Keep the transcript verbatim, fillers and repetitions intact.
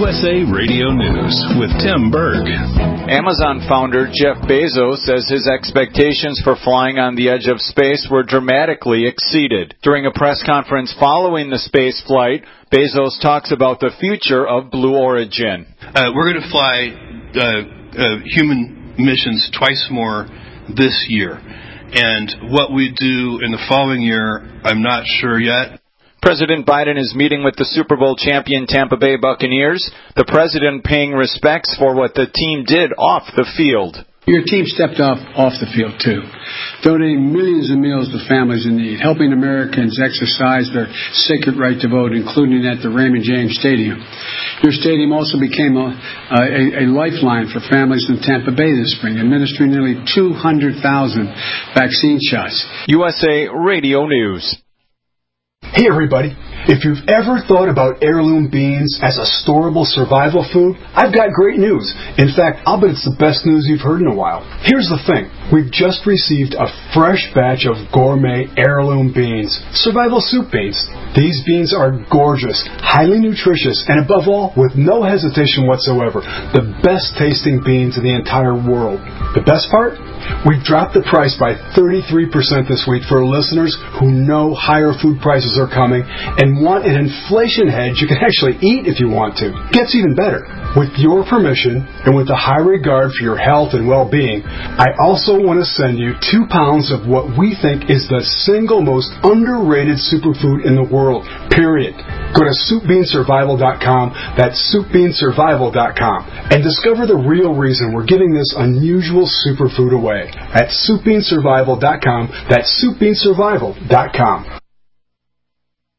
S A Radio News with Tim Berg. Amazon founder Jeff Bezos says his expectations for flying on the edge of space were dramatically exceeded. During a press conference following the space flight, Bezos talks about the future of Blue Origin. Uh, we're going to fly uh, uh, human missions twice more this year. And what we do in the following year, I'm not sure yet. President Biden is meeting with the Super Bowl champion Tampa Bay Buccaneers, the president paying respects for what the team did off the field. Your team stepped off off the field, too, donating millions of meals to families in need, helping Americans exercise their sacred right to vote, including at the Raymond James Stadium. Your stadium also became a, a, a lifeline for families in Tampa Bay this spring, administering nearly two hundred thousand vaccine shots. U S A Radio News. Hey everybody, if you've ever thought about heirloom beans as a storable survival food, I've got great news. In fact, I'll bet it's the best news you've heard in a while. Here's the thing. We've just received a fresh batch of gourmet heirloom beans, survival soup beans. These beans are gorgeous, highly nutritious, and above all, with no hesitation whatsoever, the best tasting beans in the entire world. The best part? We've dropped the price by thirty-three percent this week for listeners who know higher food prices are coming and want an inflation hedge you can actually eat if you want to. Gets even better. With your permission and with a high regard for your health and well-being, I also want to send you two pounds of what we think is the single most underrated superfood in the world, period. Go to soup bean survival dot com, that's soup bean survival dot com, and discover the real reason we're giving this unusual superfood away at soup bean survival dot com, that's soup bean survival dot com.